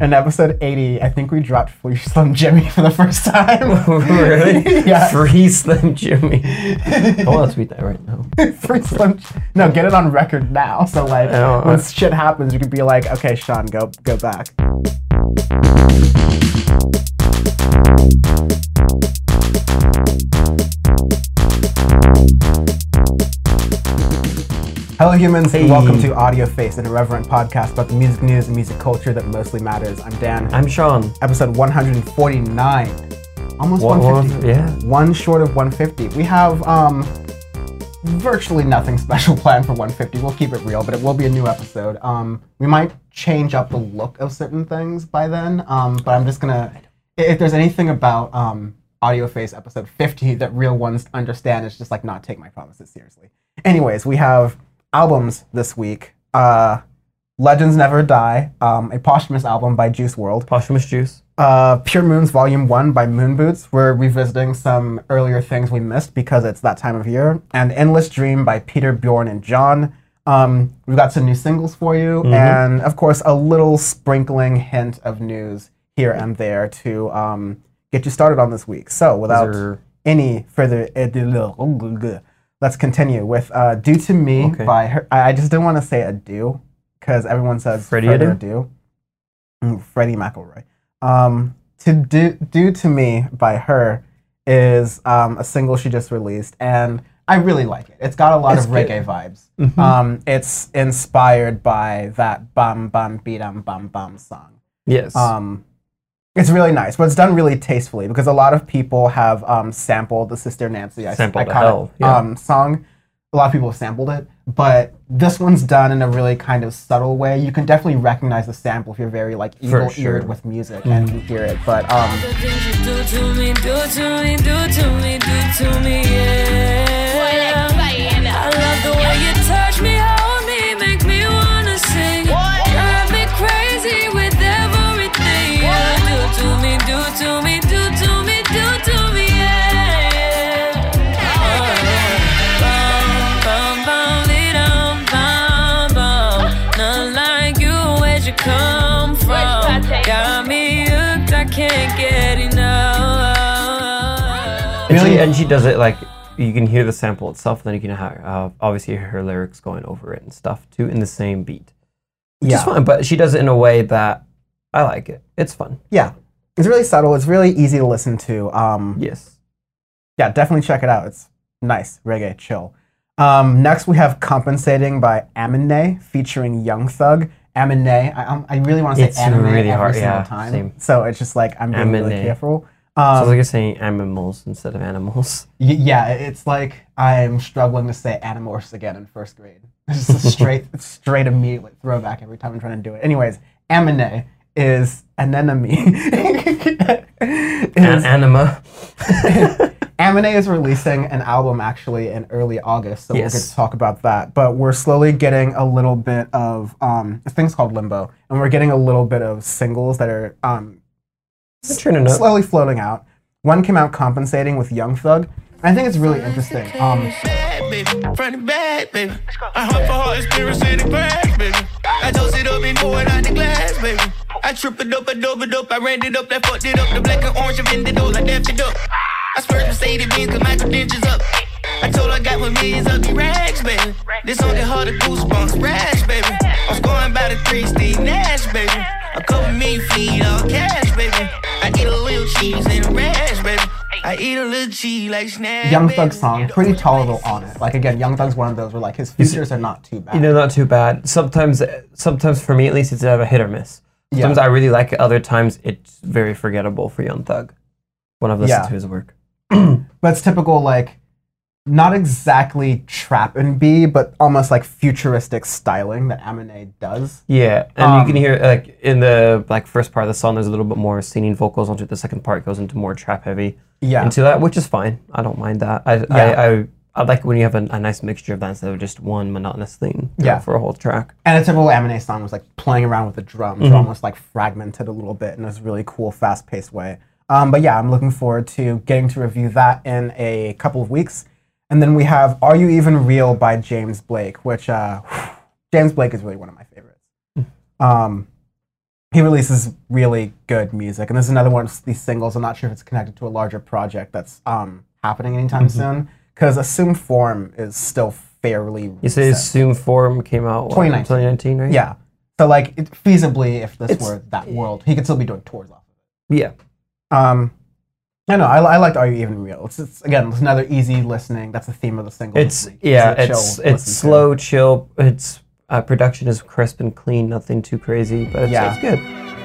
In episode 80, I think we dropped Free Slim Jimmy for the first time. Really? Yeah. Free Slim Jimmy. I want to tweet that right now. Free Slim. No, get it on record now. So like, when shit happens, you could be like, okay, Sean, go back. Hello humans, and welcome to Audio Face, an irreverent podcast about the music news and music culture that mostly matters. I'm Dan. I'm Sean. Episode 149. Almost 150. Yeah. One short of 150. We have virtually nothing special planned for 150. We'll keep it real, but it will be a new episode. We might change up the look of certain things by then, but I'm just gonna, if there's anything about Audio Face episode 50 that real ones understand, it's just like not take my promises seriously. Anyways, we have albums this week. Legends Never Die, a posthumous album by Juice WRLD. Posthumous Juice. Pure Moons Volume 1 by Moon Boots. We're revisiting some earlier things we missed because it's that time of year. And Endless Dream by Peter, Bjorn, and John. We've got some new singles for you. And, of course, a little sprinkling hint of news here and there to get you started on this week. So, without any further ado, let's continue with Due to Me by her. I just didn't want to say Ado because everyone says Freddie Ado. Freddie McElroy. Due to Me by her is a single she just released, and I really like it. It's got a lot of reggae vibes. It's inspired by that Bam Bam Beedam Bam Bam song. Yes. It's really nice, but it's done really tastefully because a lot of people have sampled the Sister Nancy iconic song. A lot of people have sampled it, but this one's done in a really kind of subtle way. You can definitely recognize the sample if you're very like eagle-eared with music and you hear it. But the things you do to me, yeah. I love the way you touch me, hold me, make me wanna sing. Drive me crazy with everything. Do to me, yeah. Bum, bum, bum, bum, bum. Not like you, where'd you come from? Got me hooked, I can't get enough. And she does it like, you can hear the sample itself, and then you can obviously hear her lyrics going over it and stuff too in the same beat. Which is fun, but she does it in a way that I like it. It's fun. Yeah. It's really subtle. It's really easy to listen to. Yes. Yeah, definitely check it out. It's nice. Reggae, chill. Next, we have Compensating by Aminé featuring Young Thug. Aminé, I really want to say anime really every single time. Same. So it's just like, I'm being really careful. Sounds like you're saying animals instead of animals. Yeah, it's like I'm struggling to say animals again in first grade. It's just a straight immediate throwback every time I'm trying to do it. Anyways, Aminé is an enemy. Anima. Aminé is releasing an album actually in early August, so we'll get to talk about that. But we're slowly getting a little bit of this thing's called Limbo, and we're getting a little bit of singles that are slowly floating out. One came out, Compensating, with Young Thug. And I think it's really interesting. Bad, baby. Front and back, baby. I hunt for heart, spirits in the crash, baby. I toast it up and pour it out the glass, baby. I trip it up, I dove it up, I ran it up, I fucked it up. The black and orange, I bend it up, I dapped it up. I spurred Mercedes Benz, cause my credentials up. I told her I got 1 million ugly rags, baby. This song get harder, goosebumps, rash, baby. I'm scoring by the 3 Steve Nash, baby. A couple million feet, all cash, baby. I eat a little cheese and a rash, baby. I eat a little cheese like Snap. Young Thug's song, pretty tolerable on it. Like again, Young Thug's one of those where like his features are not too bad. Not too bad. Sometimes for me at least, it's a hit or miss. Sometimes I really like it. Other times it's very forgettable for Young Thug when I've listened to his work. But it's typical like, not exactly trap and B, but almost like futuristic styling that Aminé does. Yeah, and you can hear like in the first part of the song, there's a little bit more singing vocals. Onto the second part, goes into more trap heavy. Yeah, into that, which is fine. I don't mind that. I like when you have a nice mixture of that instead of just one monotonous thing. For a whole track. And a typical Aminé song was like playing around with the drums, or almost like fragmented a little bit in this really cool, fast-paced way. But yeah, I'm looking forward to getting to review that in a couple of weeks. And then we have Are You Even Real by James Blake, which James Blake is really one of my favorites. he releases really good music. And this is another one of these singles. I'm not sure if it's connected to a larger project that's happening anytime soon, because Assume Form is still fairly recent. You say Assume Form came out 2019, right? Yeah. So like feasibly, if this were that world, he could still be doing tours off of it. Yeah. I know. I liked Are You Even Real? It's again, it's another easy listening. That's the theme of the single. It's slow, chill. It's production is crisp and clean, nothing too crazy, but it's good.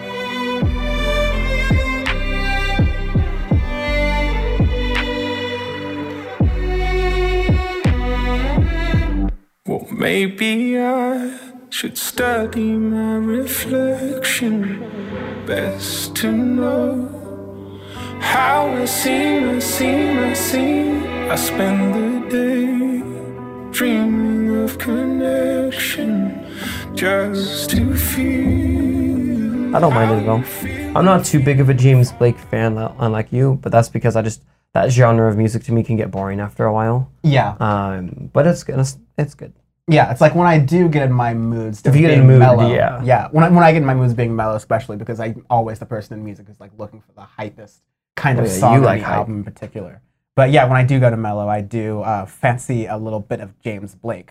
Well, maybe I should study my reflection. Best to know how I seem. I spend the day dreaming of connection just to feel. I don't mind it at all. I'm not too big of a James Blake fan, unlike you, but that's because that genre of music to me can get boring after a while. Yeah. But it's good. Yeah, it's like when I do get in my moods. If you get in a mood, mellow, yeah. Yeah, when I get in my moods being mellow, especially because I'm always the person in music who's like looking for the hypest kind of song on the album in particular. But yeah, when I do go to mellow, I do fancy a little bit of James Blake.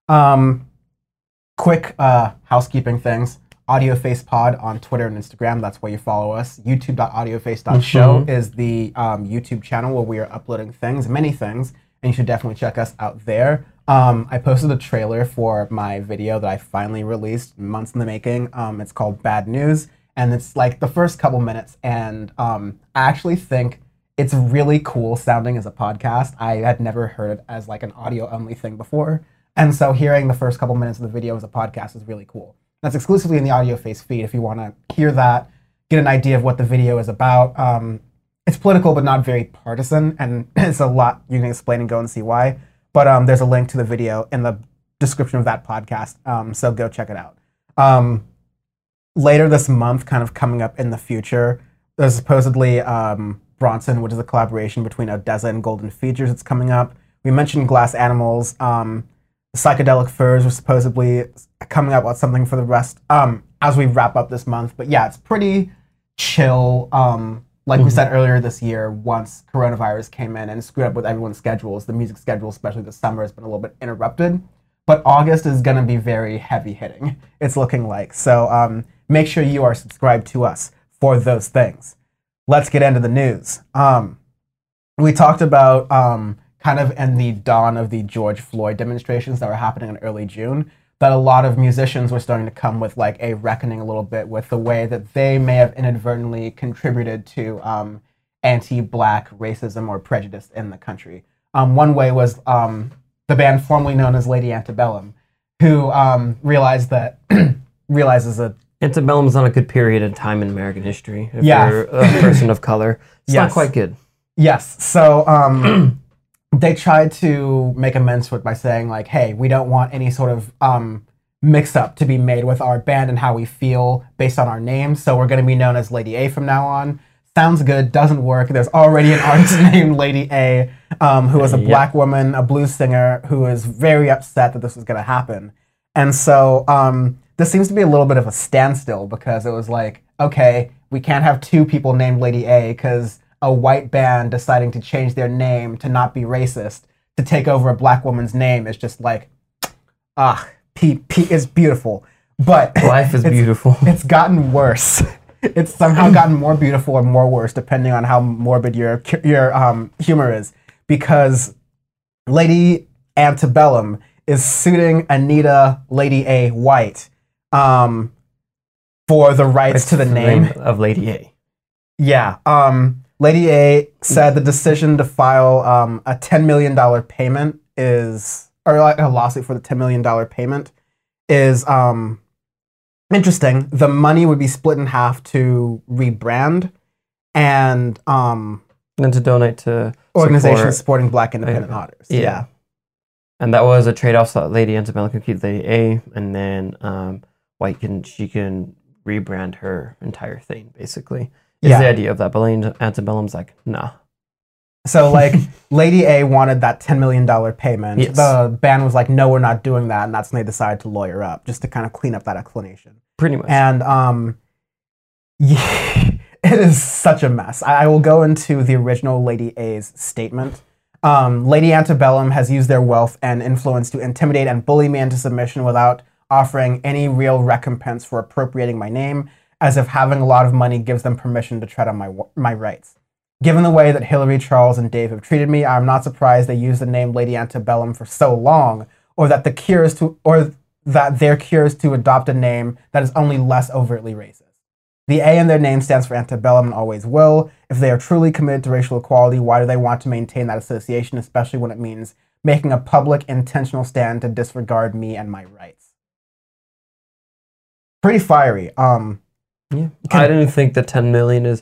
Quick housekeeping things. AudioFace Pod on Twitter and Instagram. That's where you follow us. YouTube.audioface.show is the YouTube channel where we are uploading many things, and you should definitely check us out there. I posted a trailer for my video that I finally released months in the making. It's called Bad News, and it's like the first couple minutes, and I actually think it's really cool sounding as a podcast. I had never heard it as like an audio-only thing before, and so hearing the first couple minutes of the video as a podcast is really cool. That's exclusively in the AudioFace feed if you want to hear that, get an idea of what the video is about. It's political, but not very partisan, and it's a lot you can explain and go and see why. But there's a link to the video in the description of that podcast, so go check it out. Later this month, kind of coming up in the future, there's supposedly Bronson, which is a collaboration between ODESZA and Golden Features. It's coming up. We mentioned Glass Animals. Psychedelic Furs are supposedly coming up with something for the rest as we wrap up this month. But yeah, it's pretty chill. Like we said earlier this year, once coronavirus came in and screwed up with everyone's schedules, the music schedule, especially this summer, has been a little bit interrupted. But August is going to be very heavy hitting, it's looking like. So make sure you are subscribed to us for those things. Let's get into the news. We talked about kind of in the dawn of the George Floyd demonstrations that were happening in early June, that a lot of musicians were starting to come with like a reckoning a little bit with the way that they may have inadvertently contributed to anti-Black racism or prejudice in the country. One way was the band formerly known as Lady Antebellum, who realizes that Antebellum's not a good period of time in American history. If you're a person of color, it's not quite good. Yes. So they tried to make amends for it by saying like, hey, we don't want any sort of mix-up to be made with our band and how we feel based on our name, so we're going to be known as Lady A from now on. Sounds good, doesn't work. There's already an artist named Lady A, who is a Black woman, a blues singer, who is very upset that this was going to happen. And so this seems to be a little bit of a standstill, because it was like, okay, we can't have two people named Lady A because a white band deciding to change their name to not be racist, to take over a Black woman's name is just like, it's beautiful. But life is beautiful. It's gotten worse. It's somehow gotten more beautiful or more worse, depending on how morbid your humor is. Because Lady Antebellum is suing Anita Lady A. White for the rights to the name of Lady A. Yeah. Lady A said the decision to file a $10 million payment or like a lawsuit for the $10 million payment is interesting. The money would be split in half to rebrand and to donate to organizations supporting Black independent artists. Yeah. And that was a trade-off, so Lady Antebellum could keep Lady A, and then White can rebrand her entire thing, basically. Is the idea of that, but Lady Antebellum's like, nah. So like Lady A wanted that $10 million payment. Yes. The band was like, no, we're not doing that, and that's when they decided to lawyer up, just to kind of clean up that explanation. Pretty much. And Yeah, it is such a mess. I will go into the original Lady A's statement. Lady Antebellum has used their wealth and influence to intimidate and bully me into submission without offering any real recompense for appropriating my name, as if having a lot of money gives them permission to tread on my rights. Given the way that Hillary, Charles, and Dave have treated me, I'm not surprised they used the name Lady Antebellum for so long, or that their cure is to adopt a name that is only less overtly racist. The A in their name stands for antebellum and always will. If they are truly committed to racial equality, why do they want to maintain that association, especially when it means making a public, intentional stand to disregard me and my rights? Pretty fiery. Yeah. I didn't think the 10 million is...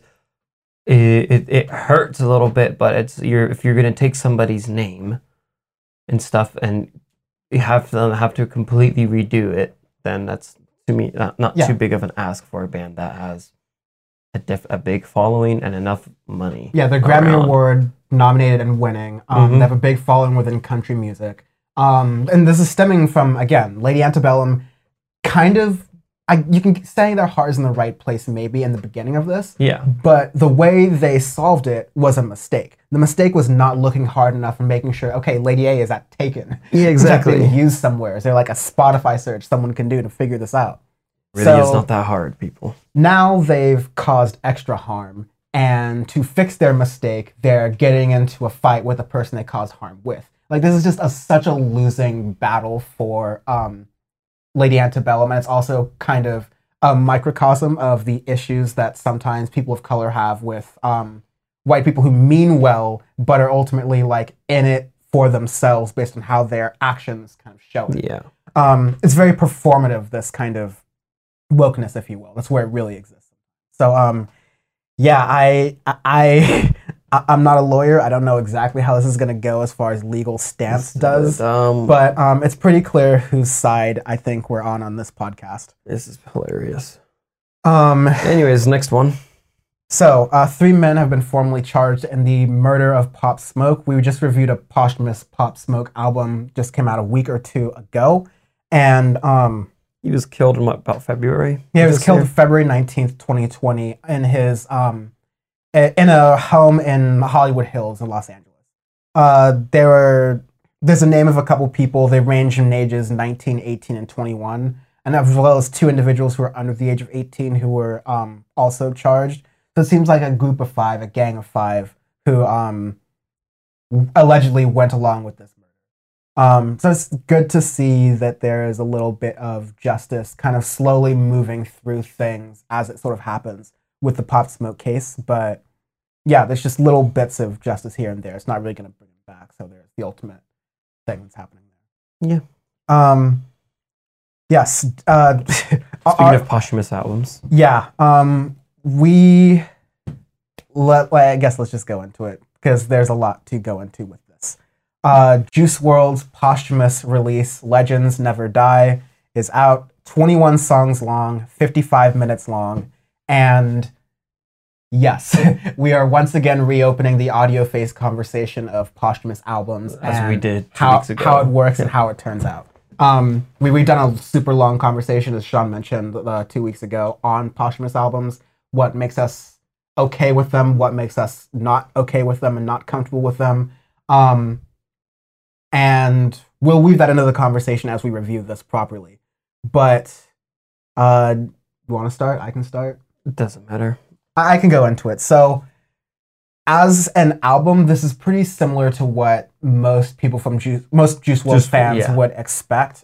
It hurts a little bit, but if you're going to take somebody's name and stuff and you have to completely redo it, then that's, to me, not too big of an ask for a band that has a big following and enough money. Yeah, they're Grammy Award nominated and winning. They have a big following within country music. And this is stemming from, again, Lady Antebellum kind of, you can say their heart is in the right place maybe in the beginning of this. Yeah. But the way they solved it was a mistake. The mistake was not looking hard enough and making sure, okay, Lady A is at Taken. Yeah, exactly. It's being used somewhere. Is there like a Spotify search someone can do to figure this out? Really, it's not that hard, people. Now they've caused extra harm, and to fix their mistake, they're getting into a fight with the person they caused harm with. Like, this is just such a losing battle for Lady Antebellum, and it's also kind of a microcosm of the issues that sometimes people of color have with white people who mean well, but are ultimately like in it for themselves based on how their actions kind of show it. Yeah. It's very performative, this kind of wokeness, if you will. That's where it really exists. So, yeah, I'm not a lawyer. I don't know exactly how this is going to go as far as legal stance does, but it's pretty clear whose side I think we're on this podcast. This is hilarious. Anyways, next one. So, 3 men have been formally charged in the murder of Pop Smoke. We just reviewed a posthumous Pop Smoke album, just came out a week or two ago, and he was killed in about February? Yeah, he was killed February 19th, 2020 in his in a home in Hollywood Hills in Los Angeles. There's a name of a couple people. They range in ages 19, 18, and 21, and as well as 2 individuals who are under the age of 18 who were also charged. So it seems like a group of 5, a gang of 5, who allegedly went along with this murder. So it's good to see that there is a little bit of justice kind of slowly moving through things as it sort of happens with the Pop Smoke case. But yeah, there's just little bits of justice here and there. It's not really going to bring it back. So there's the ultimate thing that's happening there. Yeah. Yes. Speaking of posthumous albums. Yeah. I guess let's just go into it because there's a lot to go into with this. Juice WRLD's posthumous release, Legends Never Die, is out. 21 songs long, 55 minutes long, and yes, we are once again reopening the audio phase conversation of posthumous albums. As we did 2 how, weeks ago. How it works and how it turns out. We've done a super long conversation, as Sean mentioned 2 weeks ago, on posthumous albums, what makes us okay with them, what makes us not okay with them and not comfortable with them. And we'll weave that into the conversation as we review this properly. But you want to start? I can start. It doesn't matter. I can go into it. So, as an album, this is pretty similar to what most people from most Juice WRLD fans would expect.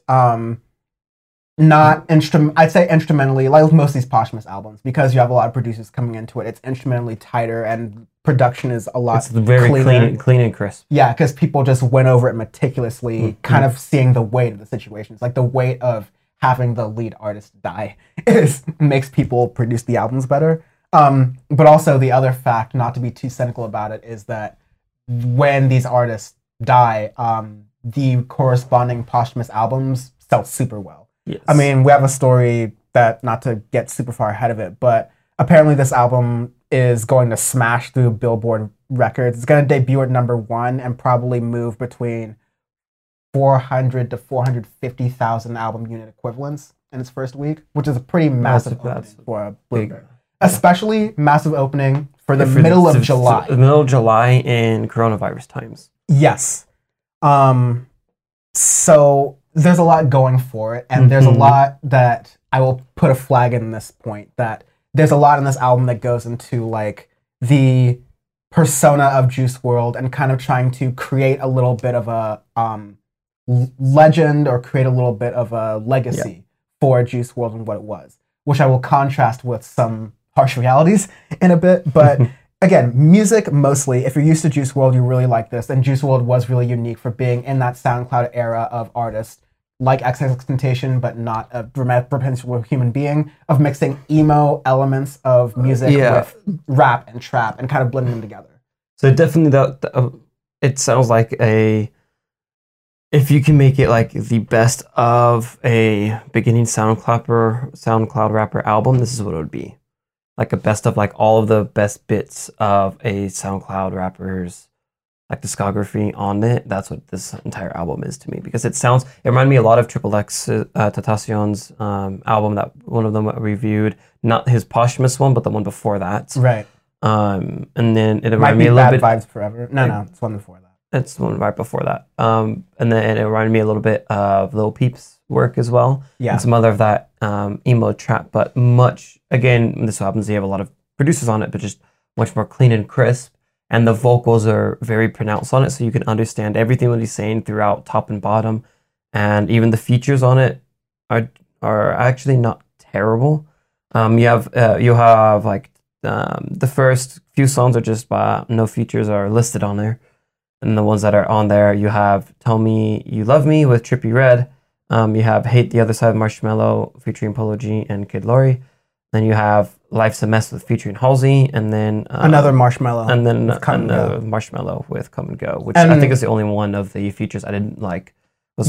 I'd say instrumentally, like most of these posthumous albums, because you have a lot of producers coming into it, it's instrumentally tighter and production is a lot very clean and crisp. Yeah, because people just went over it meticulously, kind of seeing the weight of the situation. It's like the weight of having the lead artist die makes people produce the albums better. But also the other fact, not to be too cynical about it, is that when these artists die, the corresponding posthumous albums sell super well. Yes. I mean, we have a story that, not to get super far ahead of it, but apparently this album is going to smash through Billboard records. It's going to debut at #1 and probably move between 400 to 450,000 album unit equivalents in its first week, which is a pretty massive opening for a Blueberry. Especially massive opening for the middle of July. The middle of July in coronavirus times. Yes. So there's a lot going for it, and there's a lot that I will put a flag in this point, that there's a lot in this album that goes into like the persona of Juice WRLD and kind of trying to create a little bit of a legend or create a little bit of a legacy for Juice WRLD and what it was, which I will contrast with some harsh realities in a bit. But again, music mostly, if you're used to Juice WRLD, you really like this. And Juice WRLD was really unique for being in that SoundCloud era of artists like XXXTentacion, but not a perpetual human being, of mixing emo elements of music with rap and trap and kind of blending them together. So definitely it sounds like if you can make it like the best of a beginning SoundCloud rapper album, this is what it would be. Like a best of like all of the best bits of a SoundCloud rapper's like discography on it. That's what this entire album is to me, because it reminded me a lot of XXX Tentacion's album, that one of them reviewed, not his posthumous one, but the one before that. Right. And then it reminded me a little bit. Bad Vibes Forever. No, it's one before that. It's the one right before that. And then it reminded me a little bit of Lil Peep's work as well. Yeah. And some other of that emo trap, but much, again, this happens, you have a lot of producers on it, but just much more clean and crisp. And the vocals are very pronounced on it, so you can understand everything that he's saying throughout, top and bottom. And even the features on it are actually not terrible. You have like the first few songs are just no features are listed on there. And the ones that are on there, you have Tell Me You Love Me with Trippie Redd. You have Hate the Other Side of Marshmello featuring Polo G and Kid Laroi. Then you have Life's a Mess with featuring Halsey, and then another Marshmello. And then another Marshmello with Come and Go, which I think is the only one of the features I didn't like. Was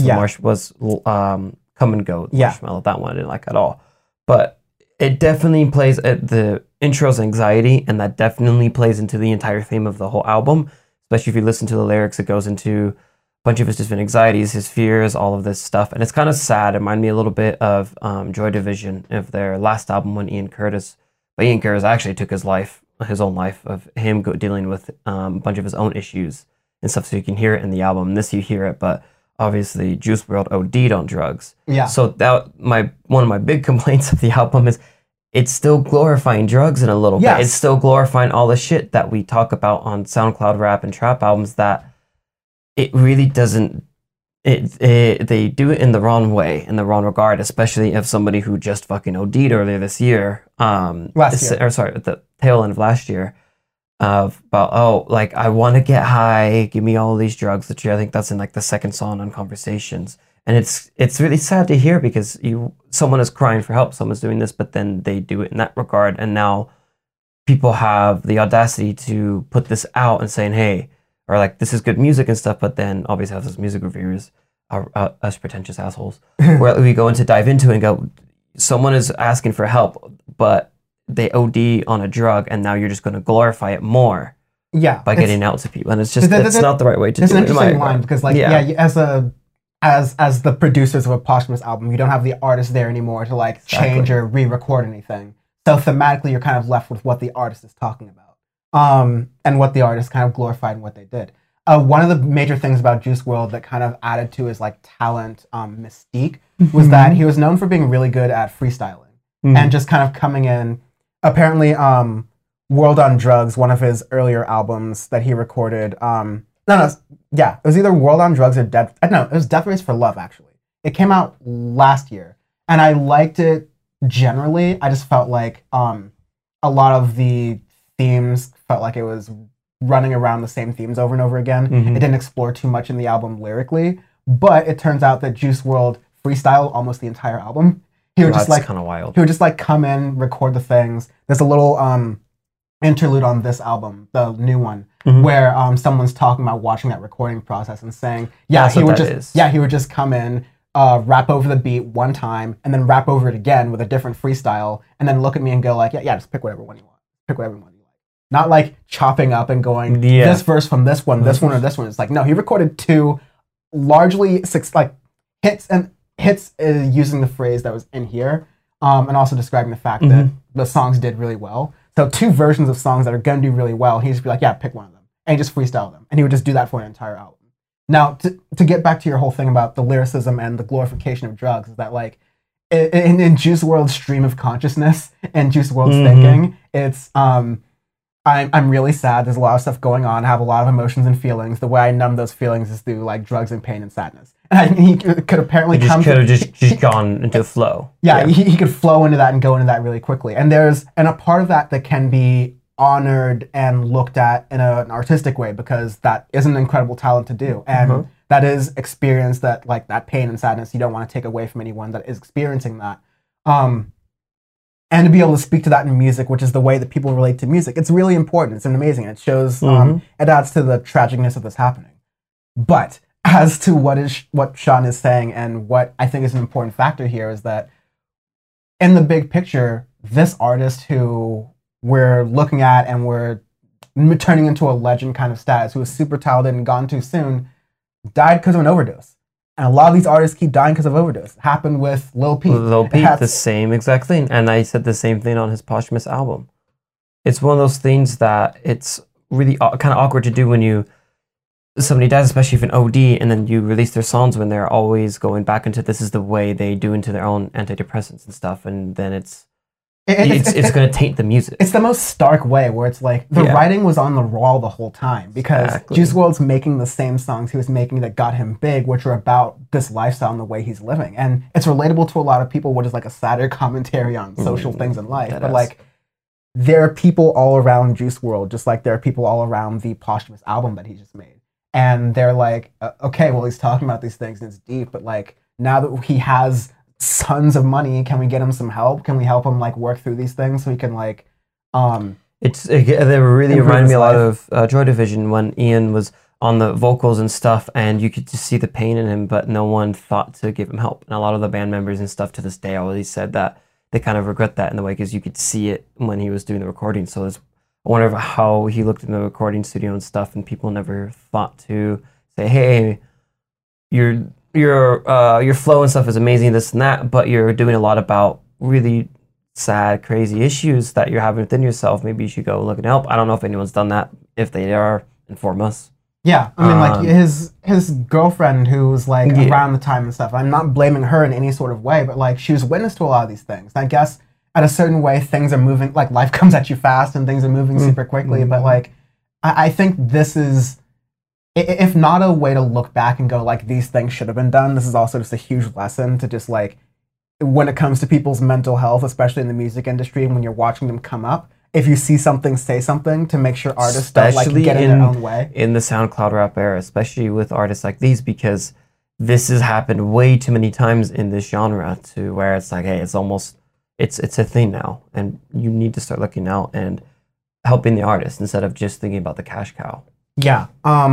Come and Go with Marshmello. That one I didn't like at all. But it definitely plays at the intro's anxiety, and that definitely plays into the entire theme of the whole album. Especially if you listen to the lyrics, it goes into bunch of his different anxieties, his fears, all of this stuff. And it's kind of sad. It reminded me a little bit of Joy Division, of their last album when Ian Curtis actually took his own life, of him dealing with a bunch of his own issues and stuff. So you can hear it in the album. And this you hear it, but obviously Juice WRLD OD'd on drugs. Yeah. So one of my big complaints of the album is it's still glorifying drugs in a little bit. It's still glorifying all the shit that we talk about on SoundCloud rap and trap albums, that it really doesn't. They do it in the wrong way, in the wrong regard, especially if somebody who just fucking OD'd earlier this year, at the tail end of last year, I want to get high, give me all these drugs. I think that's in like the second song on Conversations, and it's really sad to hear, because someone is crying for help, someone's doing this, but then they do it in that regard, and now people have the audacity to put this out and saying, hey, or like, this is good music and stuff, but then obviously as music reviewers are us pretentious assholes, where we go into dive into it and go, someone is asking for help, but they OD on a drug, and now you're just going to glorify it more by getting out to people. And it's just, it's not the right way to do it. It's an interesting line, because as the producers of a posthumous album, you don't have the artist there anymore to like change or re-record anything. So thematically, you're kind of left with what the artist is talking about. And what the artist kind of glorified and what they did. One of the major things about Juice WRLD that kind of added to his like talent mystique was that he was known for being really good at freestyling and just kind of coming in. Apparently, World on Drugs, one of his earlier albums that he recorded. It was either World on Drugs or it was Death Race for Love, actually. It came out last year, and I liked it generally. I just felt like a lot of the themes felt like it was running around the same themes over and over again. It didn't explore too much in the album lyrically, but it turns out that Juice WRLD freestyled almost the entire album. He would just like kind of wild. He would just like come in, record the things. There's a little interlude on this album, the new one, where someone's talking about watching that recording process and saying, he would just come in, rap over the beat one time, and then rap over it again with a different freestyle, and then look at me and go like, just pick whatever one you want. Pick whatever one you like. Not like chopping up and going this verse from this one, this one, or this one. It's like, no, he recorded two largely hits using the phrase that was in here, and also describing the fact that the songs did really well. So 2 versions of songs that are gonna do really well, he'd just be like, yeah, pick one of them. And just freestyle them. And he would just do that for an entire album. Now, to get back to your whole thing about the lyricism and the glorification of drugs, is that like, in Juice WRLD's stream of consciousness and Juice WRLD's thinking, it's, I'm really sad. There's a lot of stuff going on. I have a lot of emotions and feelings. The way I numb those feelings is through like drugs and pain and sadness. And he could apparently just gone into a flow. Yeah, he could flow into that and go into that really quickly. And a part of that can be honored and looked at in an artistic way, because that is an incredible talent to do. And that is experience, that like that pain and sadness you don't want to take away from anyone that is experiencing that. And to be able to speak to that in music, which is the way that people relate to music, it's really important. It's amazing. It shows, it adds to the tragicness of this happening. But as to what Sean is saying, and what I think is an important factor here, is that in the big picture, this artist who we're looking at and we're turning into a legend kind of status, who was super talented and gone too soon, died because of an overdose. And a lot of these artists keep dying because of overdose. It happened with Lil Peep. Lil Peep, the same exact thing. And I said the same thing on his posthumous album. It's one of those things that it's really kind of awkward to do when somebody dies, especially if an OD, and then you release their songs when they're always going back into this is the way they do into their own antidepressants and stuff. And then it's going to taint the music. It's the most stark way, where it's like the writing was on the wall the whole time, because Juice WRLD's making the same songs he was making that got him big, which are about this lifestyle and the way he's living. And it's relatable to a lot of people, which is like a sadder commentary on social things in life. But like, there are people all around Juice WRLD, just like there are people all around the posthumous album that he just made. And they're like, okay, well, he's talking about these things and it's deep, but like, now that he has tons of money, can we get him some help? Can we help him like work through these things so he can like they really remind me a lot of Joy Division, when Ian was on the vocals and stuff, and you could just see the pain in him, but no one thought to give him help. And a lot of the band members and stuff to this day always said that they kind of regret that in the way, because you could see it when he was doing the recording. So I wonder how he looked in the recording studio and stuff, and people never thought to say, hey, your flow and stuff is amazing, this and that, but you're doing a lot about really sad, crazy issues that you're having within yourself. Maybe you should go look and help. I don't know if anyone's done that. If they are, inform us. Yeah, I mean, like his girlfriend, who was like around the time and stuff. I'm not blaming her in any sort of way, but like she was witness to a lot of these things. I guess at a certain way, things are moving. Like life comes at you fast, and things are moving super quickly. But like, I think this is, if not a way to look back and go like these things should have been done, this is also just a huge lesson to just like, when it comes to people's mental health, especially in the music industry, when you're watching them come up, if you see something, say something, to make sure artists don't like get in their own way. In the SoundCloud rap era, especially with artists like these, because this has happened way too many times in this genre, to where it's like, hey, it's a thing now, and you need to start looking out and helping the artist instead of just thinking about the cash cow. Yeah,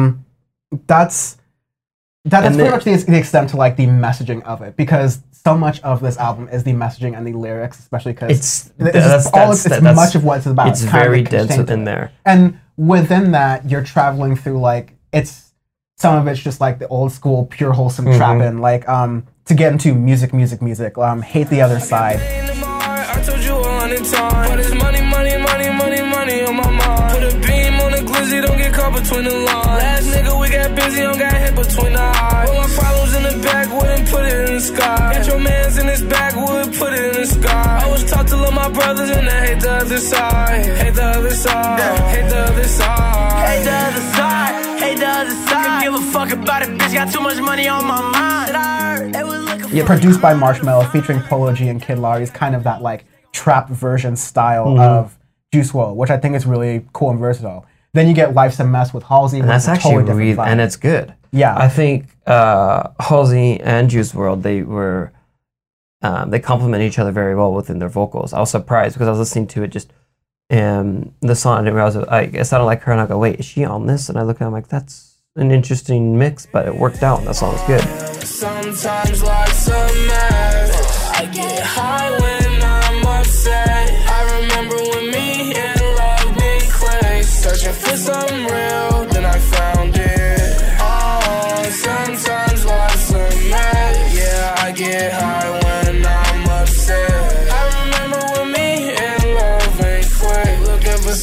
that's pretty much the extent to like the messaging of it, because so much of this album is the messaging and the lyrics, especially because it's much of what it's about. It's very dense within there. And within that, you're traveling through like, some of it's just like the old school, pure wholesome trapping, like to get into music, Hate the Other Side. I told you 100 times, but it's money on my mind. Put a beam on the glizzy, don't get caught between the lines. Last nigga, we got busy, don't got hit between the eyes. Put my problems in the backwood and put it in the sky. Got your mans in this backwood, put it in the sky. I was taught to love my brothers and I hate the other side. Hate the other side, hate the other side. Hate the other side, hate the other side. Give a fuck about it, bitch, got too much money on my mind. Yeah, produced by Marshmello, featuring Polo G and Kid Laroi, is kind of that like trap version style of Juice WRLD, which I think is really cool and versatile. Then you get Life's a Mess with Halsey, and that's actually really, and it's good. Yeah, I think Halsey and Juice WRLD, they complement each other very well within their vocals. I was surprised because I was listening to it just the song, I didn't realize it sounded like her, and I go, wait, is she on this? And I look at it, I'm like, that's an interesting mix, but it worked out, and that song's good. Sometimes life's a mess. I get high when I'm upset. I remember when me and love did click. Searching for something real, then I found it. Oh, sometimes life's a mess. Yeah, I get high when I'm upset. I remember when me and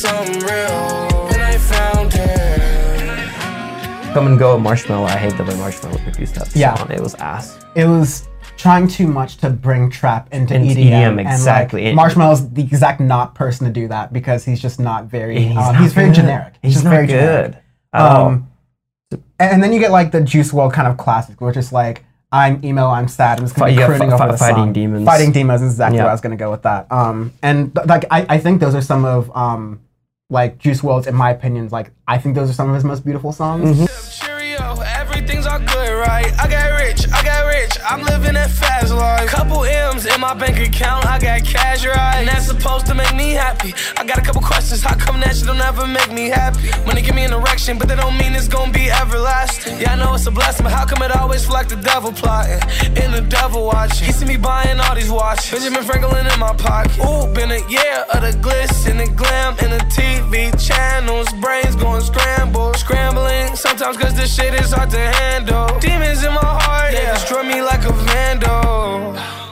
something real, and I found it. Come and Go Marshmello. I hate the way Marshmello produced that song. It was ass. It was trying too much to bring trap into EDM. Exactly. And like, Marshmello's the exact not person to do that because he's just not very. He's very generic. He's just not very good. generic. And then you get like the Juice WRLD kind of classic, which is like, I'm emo, I'm sad, I'm just gonna be crooning over the Fighting song. Demons. Fighting Demons is exactly where I was gonna go with that. And like I think those are some of like Juice WRLD's, in my opinion, like I think those are some of his most beautiful songs. Cheerio, everything's all good, right? I got rich, I'm living that fast life. Couple M's in my bank account, I got cash, right? And that's supposed to make me happy. I got a couple questions, how come that shit don't ever make me happy? Money give me an erection, but that don't mean it's gonna be everlasting. Yeah, I know it's a blessing, but how come it always feel like the devil plotting and the devil watching? He see me buying all these watches, Benjamin Franklin in my pocket. Ooh, been a year of the glitz and the glam and the TV channels, brains going scrambling, sometimes cause this shit is hard to handle. Demons in my heart, they destroy me like a vandal.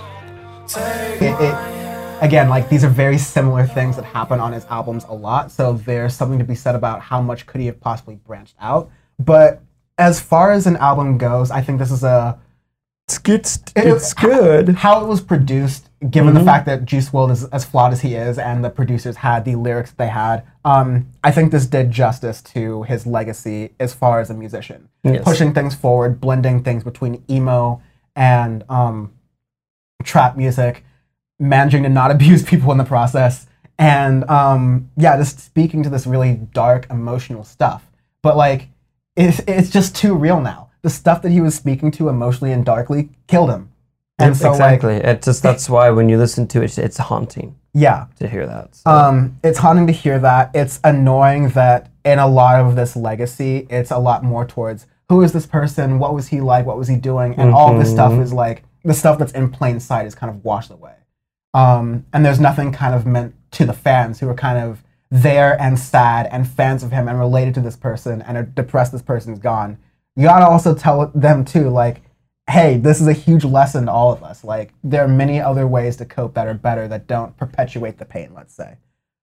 Again, like these are very similar things that happen on his albums a lot, so there's something to be said about how much could he have possibly branched out. But as far as an album goes, I think this is it's good. How it was produced, given the fact that Juice WRLD is as flawed as he is, and the producers had the lyrics they had, I think this did justice to his legacy as far as a musician. Yes. Pushing things forward, blending things between emo and trap music, managing to not abuse people in the process, and just speaking to this really dark, emotional stuff. But like, it's just too real now. The stuff that he was speaking to emotionally and darkly killed him. And so exactly. That's why when you listen to it, it's haunting. Yeah. To hear that. So. It's haunting to hear that. It's annoying that in a lot of this legacy, it's a lot more towards who is this person? What was he like? What was he doing? And all of this stuff is like, the stuff that's in plain sight is kind of washed away. And there's nothing kind of meant to the fans who are kind of there and sad and fans of him and related to this person and are depressed this person's gone. You gotta also tell them too, like, hey, this is a huge lesson to all of us. Like, there are many other ways to cope that are better that don't perpetuate the pain, let's say.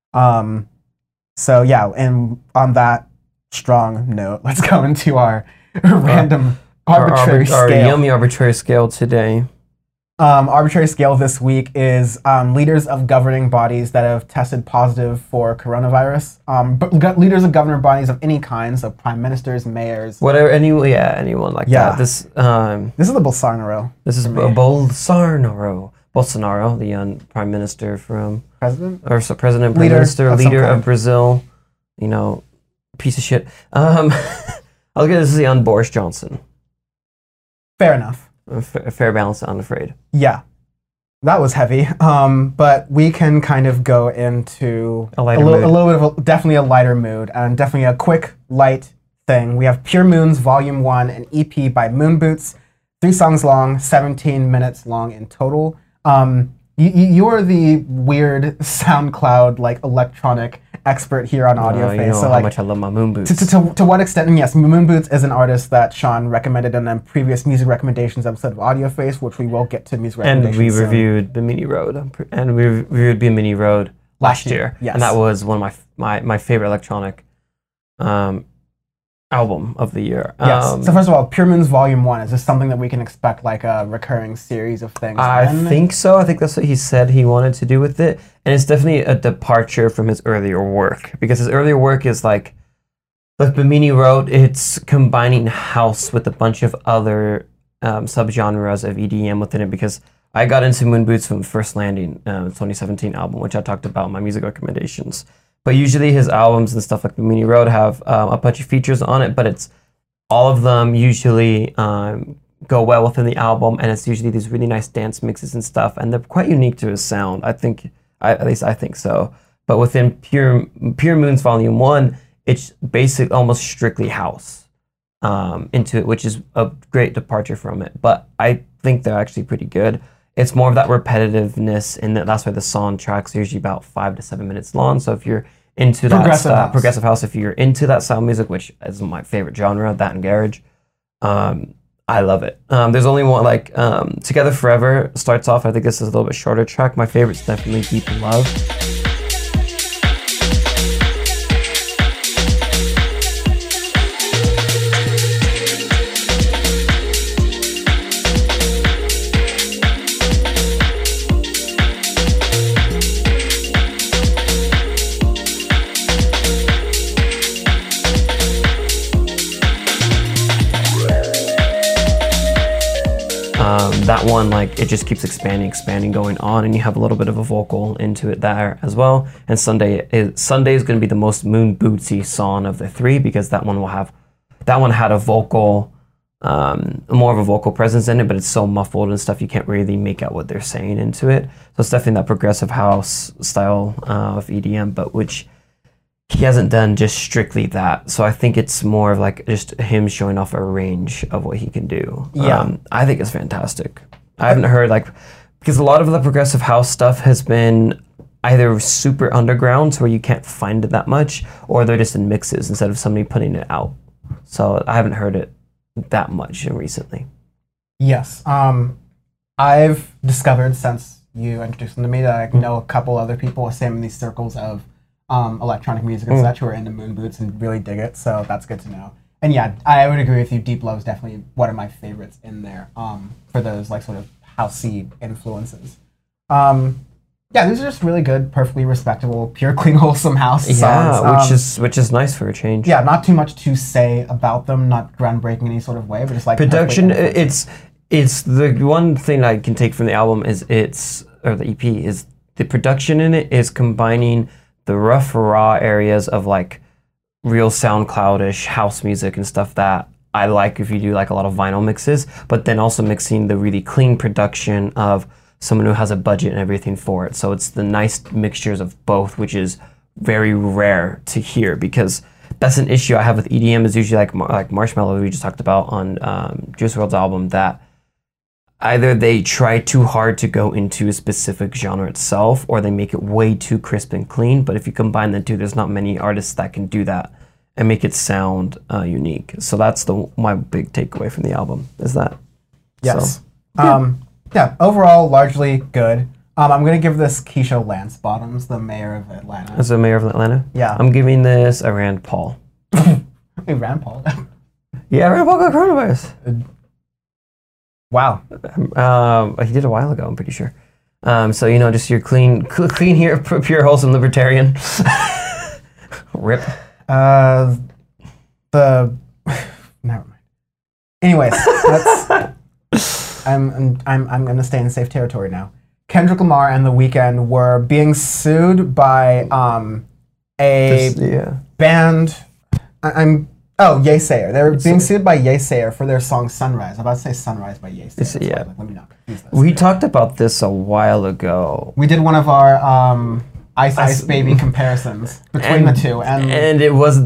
So yeah, and on that strong note, let's go into our random arbitrary scale. Our yummy arbitrary scale today. Arbitrary scale this week is leaders of governing bodies that have tested positive for coronavirus. Leaders of governing bodies of any kind, so prime ministers, mayors, whatever, anyone like that. This is the Bolsonaro. This is Bolsonaro, the prime minister from president, prime minister, leader of Brazil. You know, piece of shit. I'll get this is on Boris Johnson. Fair enough. A fair balance, I'm afraid. Yeah, that was heavy. But we can kind of go into a little bit of definitely a lighter mood and definitely a quick, light thing. We have Pure Moons Volume 1, an EP by Moon Boots, 3 songs long, 17 minutes long in total. You are the weird SoundCloud like electronic expert here on AudioFace. You know so how much I love my Moon Boots. To what extent? And yes, Moon Boots is an artist that Sean recommended in a previous music recommendations episode of AudioFace, which we will get to music recommendations. And we reviewed Bimini Road, and we reviewed Bimini Road last year. Yes. And that was one of my favorite electronic album of the year. Yes. So first of all, Pure Moons Volume 1, is this something that we can expect like a recurring series of things? I think so. I think that's what he said he wanted to do with it. And it's definitely a departure from his earlier work, because his earlier work is like Bimini Road, it's combining house with a bunch of other subgenres of EDM within it, because I got into Moon Boots from First Landing, 2017 album, which I talked about in my music recommendations. But usually his albums and stuff like Bimini Road have a bunch of features on it, but it's all of them usually go well within the album, and it's usually these really nice dance mixes and stuff, and they're quite unique to his sound. At least I think so. But within Pure Moons Volume 1, it's basic, almost strictly house into it, which is a great departure from it. But I think they're actually pretty good. It's more of that repetitiveness, and that's why the song tracks are usually about 5 to 7 minutes long. So if you're into that progressive house, if you're into that sound music, which is my favorite genre, that and garage, I love it. There's only one, like Together Forever starts off. I think this is a little bit shorter track. My favorite's definitely Deep in Love. that one, like, it just keeps expanding, going on, and you have a little bit of a vocal into it there as well. And Sunday is going to be the most Moon Bootsy song of the three, because that one had a vocal, more of a vocal presence in it, but it's so muffled and stuff you can't really make out what they're saying into it. So it's definitely that progressive house style of EDM, but which he hasn't done just strictly that. So I think it's more of like just him showing off a range of what he can do. Yeah. I think it's fantastic. I haven't heard because a lot of the progressive house stuff has been either super underground, so where you can't find it that much, or they're just in mixes instead of somebody putting it out. So I haven't heard it that much recently. Yes. I've discovered since you introduced them to me that I know a couple other people, same in these circles of electronic music and such, who are into Moon Boots and really dig it, so that's good to know. And yeah, I would agree with you, Deep Love is definitely one of my favorites in there, for those like sort of housey influences. Yeah, these are just really good, perfectly respectable, pure, clean, wholesome house songs. Which is nice for a change. Yeah, not too much to say about them, not groundbreaking in any sort of way, but just like production. It's the one thing I can take from the album or the EP is the production in it is combining the rough, raw areas of like real SoundCloud-ish house music and stuff that I like if you do like a lot of vinyl mixes, but then also mixing the really clean production of someone who has a budget and everything for it. So it's the nice mixtures of both, which is very rare to hear, because that's an issue I have with EDM is usually like Marshmello, we just talked about on Juice WRLD's album, that either they try too hard to go into a specific genre itself, or they make it way too crisp and clean. But if you combine the two, there's not many artists that can do that and make it sound unique. So that's my big takeaway from the album, is that. Yes. So, yeah, overall, largely good. I'm going to give this Keisha Lance Bottoms, the mayor of Atlanta. As the mayor of Atlanta? Yeah. I'm giving this a Rand Paul. Hey, Rand Paul? Yeah, Rand Paul got coronavirus. Wow. He did a while ago, I'm pretty sure. So, just your clean here, pure, wholesome libertarian. Rip. Never mind. Anyways, I'm gonna stay in safe territory now. Kendrick Lamar and The Weeknd were being sued by a band. Yesayer. They were being sued by Yesayer for their song Sunrise. I'm about to say Sunrise by Yesayer. Yeah. Let me not confuse this. We talked about this a while ago. We did one of our Ice Baby comparisons between the two, and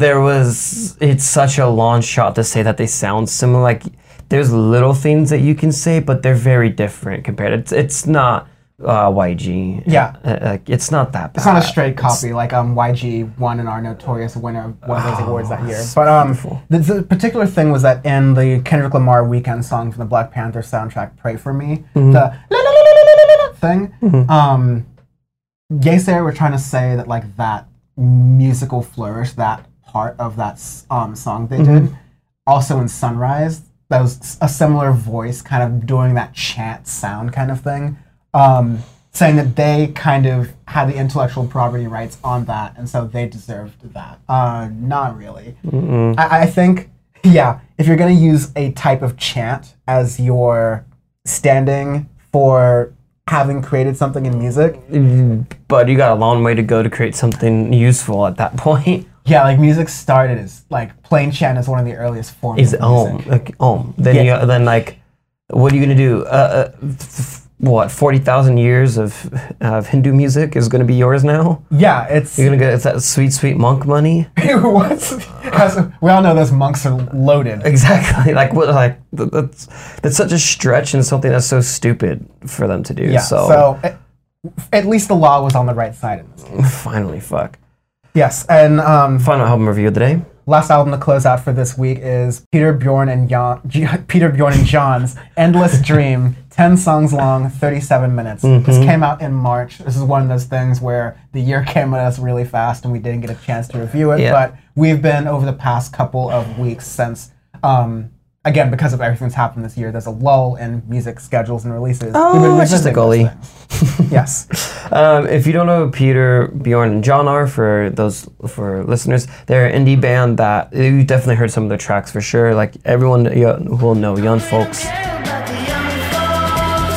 it's such a long shot to say that they sound similar. Like, there's little things that you can say, but they're very different compared. It's not YG. Yeah. It's not that bad. It's not a straight copy. Like YG won in our notorious winner of one of those awards that year. But the particular thing was that in the Kendrick Lamar Weeknd song from the Black Panther soundtrack, "Pray for Me," the la la la la la thing, Yesayer were trying to say that like that musical flourish, that part of that song they did, also in Sunrise, that was a similar voice kind of doing that chant sound kind of thing. Saying that they kind of had the intellectual property rights on that, and so they deserved that. Not really. I think, if you're going to use a type of chant as your standing for having created something in music. But you got a long way to go to create something useful at that point. Yeah, like music started as, like, plain chant is one of the earliest forms of music. Then like, what are you going to do? What, 40,000 years of Hindu music is going to be yours now? Yeah, you're going to get that sweet, sweet monk money. What? We all know those monks are loaded. Exactly. Like what? Like that's such a stretch and something that's so stupid for them to do. Yeah. So at least the law was on the right side in this case. Finally, fuck. Yes, and final album review of the day. Last album to close out for this week is Peter Bjorn and John's Endless Dream. 10 songs long, 37 minutes. This came out in March. This is one of those things where the year came at us really fast and we didn't get a chance to review it. Yeah. But we've been, over the past couple of weeks since, again, because of everything that's happened this year, there's a lull in music schedules and releases. Oh, it's just a goalie. Yes. If you don't know who Peter, Bjorn, and John are, for listeners, they're an indie band that you definitely heard some of their tracks for sure. Like everyone will know, Young Folks.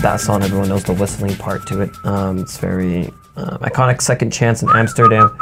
that song, everyone knows the whistling part to it. It's very iconic. Second Chance in Amsterdam.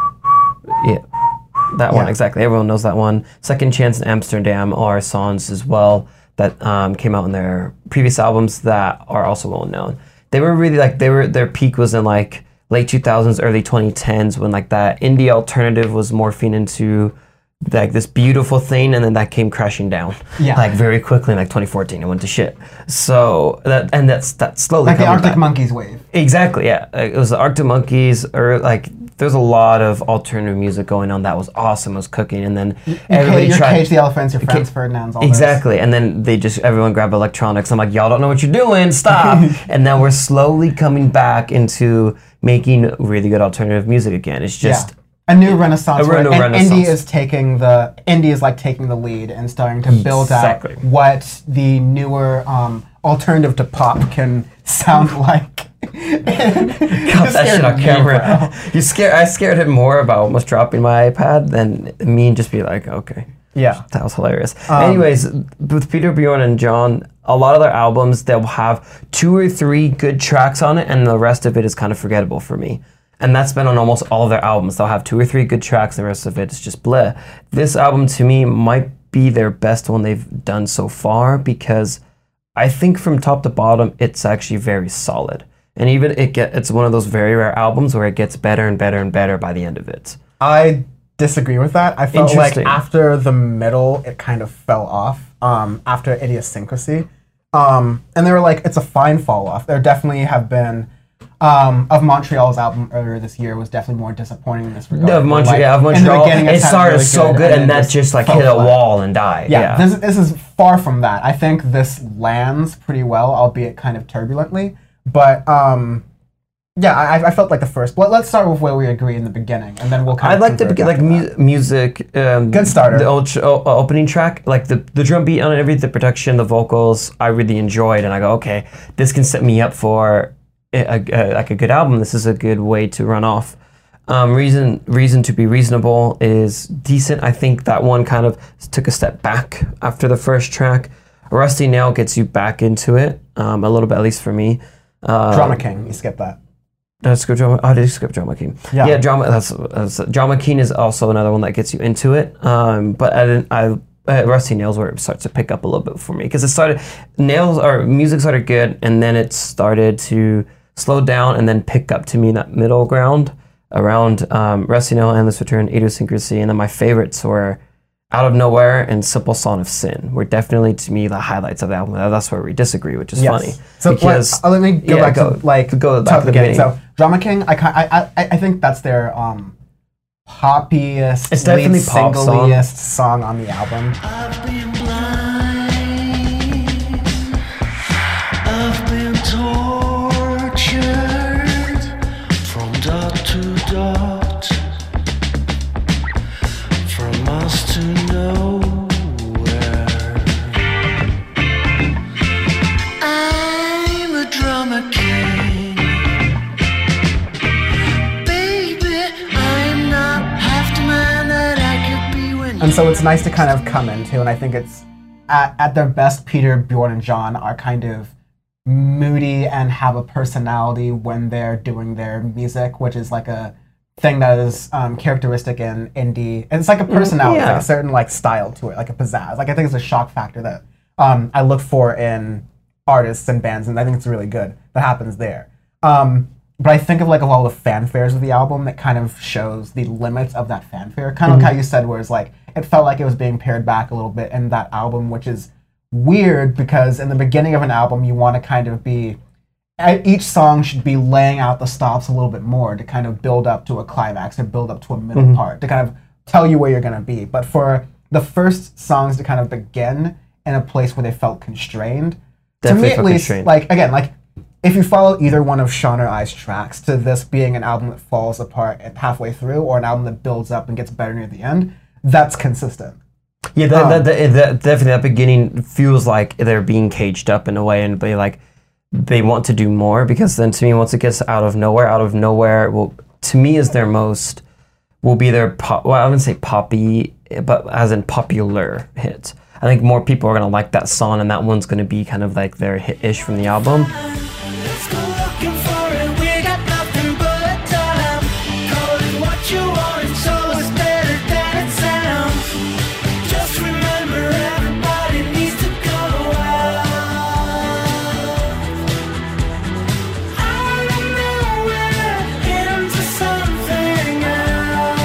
Yeah, that one, exactly. Everyone knows that one. Second Chance in Amsterdam are songs as well that came out in their previous albums that are also well known. They were really like, their peak was in like late 2000s, early 2010s when like that indie alternative was morphing into like this beautiful thing, and then that came crashing down like very quickly in like 2014. It went to shit. So that's slowly like the Arctic back. Monkeys wave. Exactly, yeah. It was the Arctic Monkeys, or like there's a lot of alternative music going on that was awesome. Was cooking, and then everybody your tried Cage the Elephants, your Franz Ferdinand's, all exactly, and then everyone grabbed electronics. I'm like, y'all don't know what you're doing. Stop! And now we're slowly coming back into making really good alternative music again. It's just. A new renaissance. Indie is taking the lead and starting to build out what the newer alternative to pop can sound like. Got that shit on camera. I scared him more about almost dropping my iPad than me and just be like, okay. Yeah. That was hilarious. Anyways, with Peter, Bjorn, and John, a lot of their albums, they'll have 2 or 3 good tracks on it, and the rest of it is kind of forgettable for me. And that's been on almost all of their albums. They'll have 2 or 3 good tracks, and the rest of it is just bleh. This album, to me, might be their best one they've done so far, because I think from top to bottom, it's actually very solid. And even it's one of those very rare albums where it gets better and better and better by the end of it. I disagree with that. I felt like after the middle, it kind of fell off after Idiosyncrasy. And they were like, it's a fine fall off. There definitely have been... of Montreal's album earlier this year was definitely more disappointing in this regard. No, Montreal, it started really so good and that just like hit a wall and died. Yeah. This is far from that. I think this lands pretty well, albeit kind of turbulently. But I felt like the first. But let's start with where we agree in the beginning, and then we'll kind of. I like the music. Good starter. The opening track, like the drum beat on it, everything, the production, the vocals, I really enjoyed, and I go, okay, this can set me up for a good album. This is a good way to run off. Reason to be reasonable is decent. I think that one kind of took a step back after the first track. Rusty Nail gets you back into it a little bit, at least for me. Drama King, you skipped that. Did I skip Drama? I did skip Drama King. Yeah, Drama King is also another one that gets you into it. But Rusty Nails where it starts to pick up a little bit for me, because music started good, and then it started to slow down and then pick up to me in that middle ground around Rusty Nail, Endless Return, Idiosyncrasy, and then my favorites were Out of Nowhere and Simple Song of Sin were definitely, to me, the highlights of the album. That's where we disagree, which is funny. So let me go back to the beginning. So Drama King, I think that's their poppiest, it's definitely pop song on the album. I've been blind, I've been tortured from dot to dot, from us to nowhere. I'm a drama king, baby. I'm not half the man that I could be when. And so it's nice to kind of come into, and I think it's at their best, Peter, Bjorn, and John are kind of moody and have a personality when they're doing their music, which is like a thing that is characteristic in indie. And it's like a personality, like a certain like style to it, like a pizzazz. Like I think it's a shock factor that I look for in artists and bands, and I think it's really good that happens there. But I think of all the fanfares of the album that kind of shows the limits of that fanfare. Kind of like how you said, where it's like, it felt like it was being pared back a little bit in that album, which is weird because in the beginning of an album, you want to kind of be, each song should be laying out the stops a little bit more to kind of build up to a climax, to build up to a middle part, to kind of tell you where you're going to be. But for the first songs to kind of begin in a place where they felt constrained, definitely to me at least, if you follow either one of Sean or I's tracks to this being an album that falls apart halfway through or an album that builds up and gets better near the end, that's consistent. Yeah, definitely that beginning feels like they're being caged up in a way, and they want to do more, because then to me, once it gets Out of Nowhere will be their pop, well, I wouldn't say poppy, but as in popular hit. I think more people are gonna like that song, and that one's gonna be kind of like their hit-ish from the album. Let's go looking for it. We got nothing but time. Call it what you want. It's always better than it sounds. Just remember, everybody needs to go out. Out of nowhere, into something else.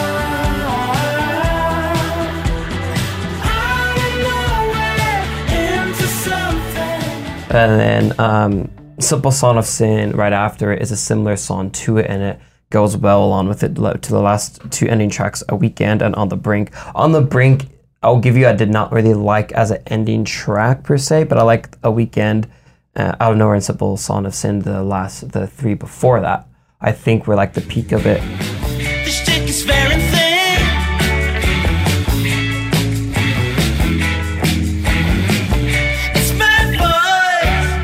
Out of nowhere, into something. And then Simple Song of Sin right after it is a similar song to it, and it goes well along with it to the last two ending tracks, A Weekend and On the Brink. On the Brink, I'll give you, I did not really like as an ending track per se, but I like A Weekend, Out of Nowhere, and Simple Song of Sin, the three before that. I think were like the peak of it. This chick is very thin. It's my voice.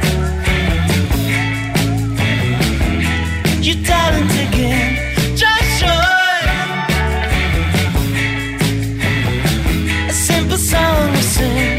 Your talent again, just short. A simple song to sing.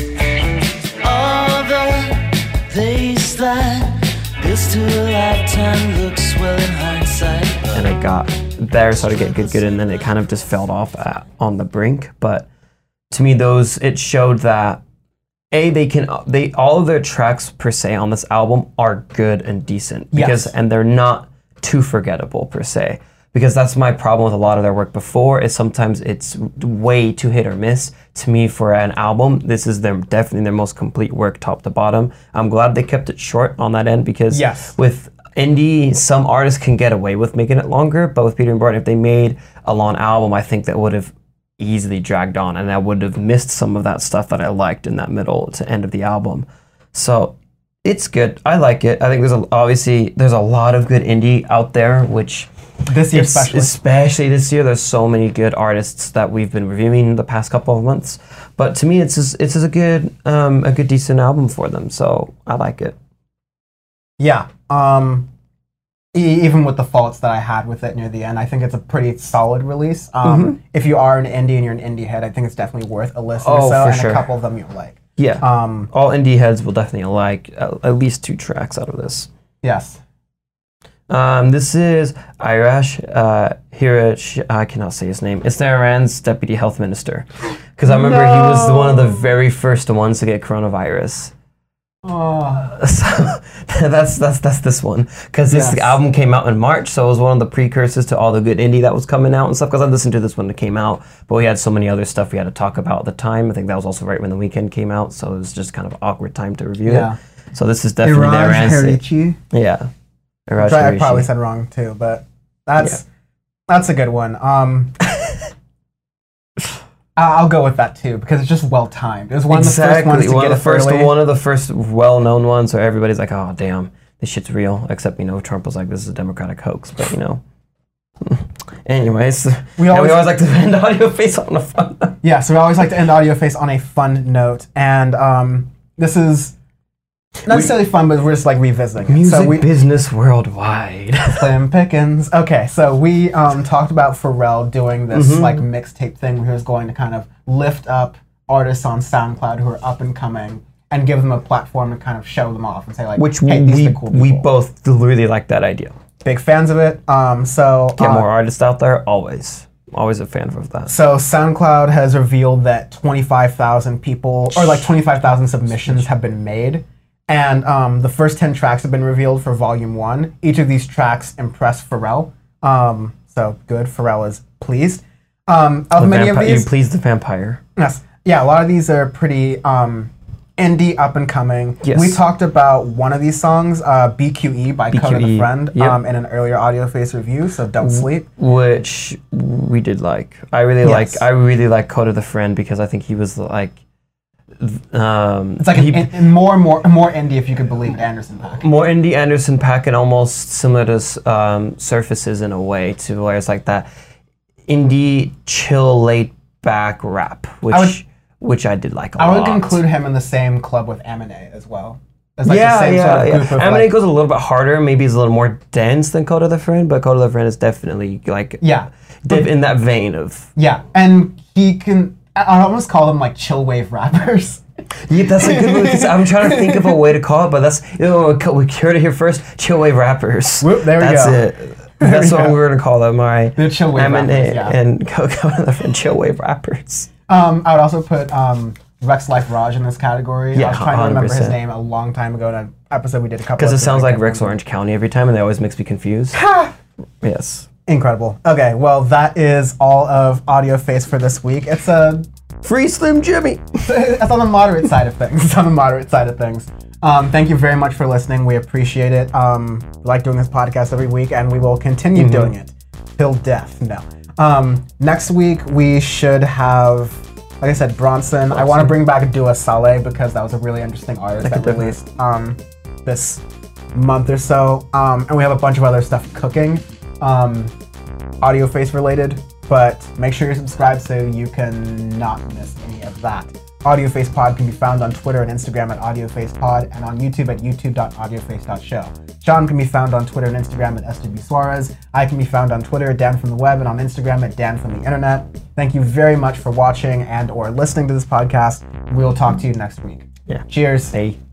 All the days that this to a lifetime looks well in hindsight. And it got there, started to get good, and then it kind of just fell off On the Brink. But to me, it showed that all of their tracks per se on this album are good and decent and they're not too forgettable per se. Because that's my problem with a lot of their work before, is sometimes it's way too hit or miss. To me, for an album, this is definitely their most complete work, top to bottom. I'm glad they kept it short on that end, because with indie, some artists can get away with making it longer, but with Peter and Bjorn, if they made a long album, I think that would have easily dragged on, and I would have missed some of that stuff that I liked in that middle to end of the album. So it's good. I like it. I think there's a lot of good indie out there, which this year especially this year, there's so many good artists that we've been reviewing the past couple of months. But to me, it's a good decent album for them. So I like it. Yeah. Even with the faults that I had with it near the end, I think it's a pretty solid release. If you are an indie and you're an indie head, I think it's definitely worth a listen. For sure. A couple of them you'll like. Yeah. All indie heads will definitely like at least 2 tracks out of this. Yes. This is Irash Hirach. I cannot say his name. It's Iran's deputy health minister. Because I remember he was one of the very first ones to get coronavirus. Oh. So that's this one. Because this album came out in March, so it was one of the precursors to all the good indie that was coming out and stuff. Because I listened to this when it came out, but we had so many other stuff we had to talk about at the time. I think that was also right when The Weeknd came out, so it was just kind of an awkward time to review it. So this is definitely Iraj Harichi. Yeah. I probably said wrong too, but that's a good one. I'll go with that too, because it's just well timed. It was one of the first ones to get it early. One of the first well-known ones where everybody's like, "Oh, damn, this shit's real." Except Trump was like, "This is a Democratic hoax," but Anyways, we always like to end Audio Face on a fun note. Yeah, so we always like to end Audio Face on a fun note, and this is not necessarily fun, but we're just like revisiting music business worldwide. Slim Pickens. Okay, so we talked about Pharrell doing this like mixtape thing where he was going to kind of lift up artists on SoundCloud who are up and coming and give them a platform to kind of show them off and say like, hey, these are the cool people. We both really like that idea. Big fans of it. So get more artists out there. Always a fan of that. So SoundCloud has revealed that 25,000 people, or like 25,000 submissions have been made. And the first 10 tracks have been revealed for Volume 1. Each of these tracks impressed Pharrell. So good, Pharrell is pleased. Of many of these... You pleased the vampire. Yes. Yeah, a lot of these are pretty indie, up and coming. Yes. We talked about one of these songs, BQE by Coda the Friend, in an earlier Audio Face review, so don't sleep. Which we did like. I really like Coda the Friend because I think he was like... it's like more indie, if you could believe, Anderson .Paak. More indie Anderson .Paak, and almost similar to Surfaces in a way, to where it's like that indie, chill, laid back rap, which I did like a lot. I would include him in the same club with Aminé as well. It's like the same sort of group of Aminé goes a little bit harder, maybe he's a little more dense than Coda the Friend, but Coda the Friend is definitely like in that vein of... Yeah, and he can... I almost call them like chill wave rappers. Yeah, that's a good one. I'm trying to think of a way to call it, but that's we heard it here first. Chill wave rappers. Whoop, there we go. That's it. That's what we're gonna call them. All right. The chill wave rappers. And Coco chill wave rappers. I would also put Rex Life Raj in this category. Yeah, I was trying to remember 100%. his name a long time ago in an episode we did a couple. Because it sounds like Rex Orange County every time, and that always makes me confused. Yes. Incredible. Okay, well that is all of Audio Face for this week. It's a Free Slim Jimmy. It's on the moderate side of things. Thank you very much for listening. We appreciate it. We like doing this podcast every week, and we will continue doing it till death. No. Next week we should have, like I said, Bronson. I want to bring back Dua Saleh because that was a really interesting artist that released this month or so. And we have a bunch of other stuff cooking, Audio Face related. But make sure you're subscribed so you can not miss any of that. Audio Face Pod can be found on Twitter and Instagram at Audio Face Pod and on YouTube at youtube.audioface.show. Sean can be found on Twitter and Instagram at SW Suarez. I can be found on Twitter at Dan from the Web and on Instagram at Dan from the Internet. Thank you very much for watching and or listening to this podcast. We will talk to you next week. Yeah. Cheers. Hey.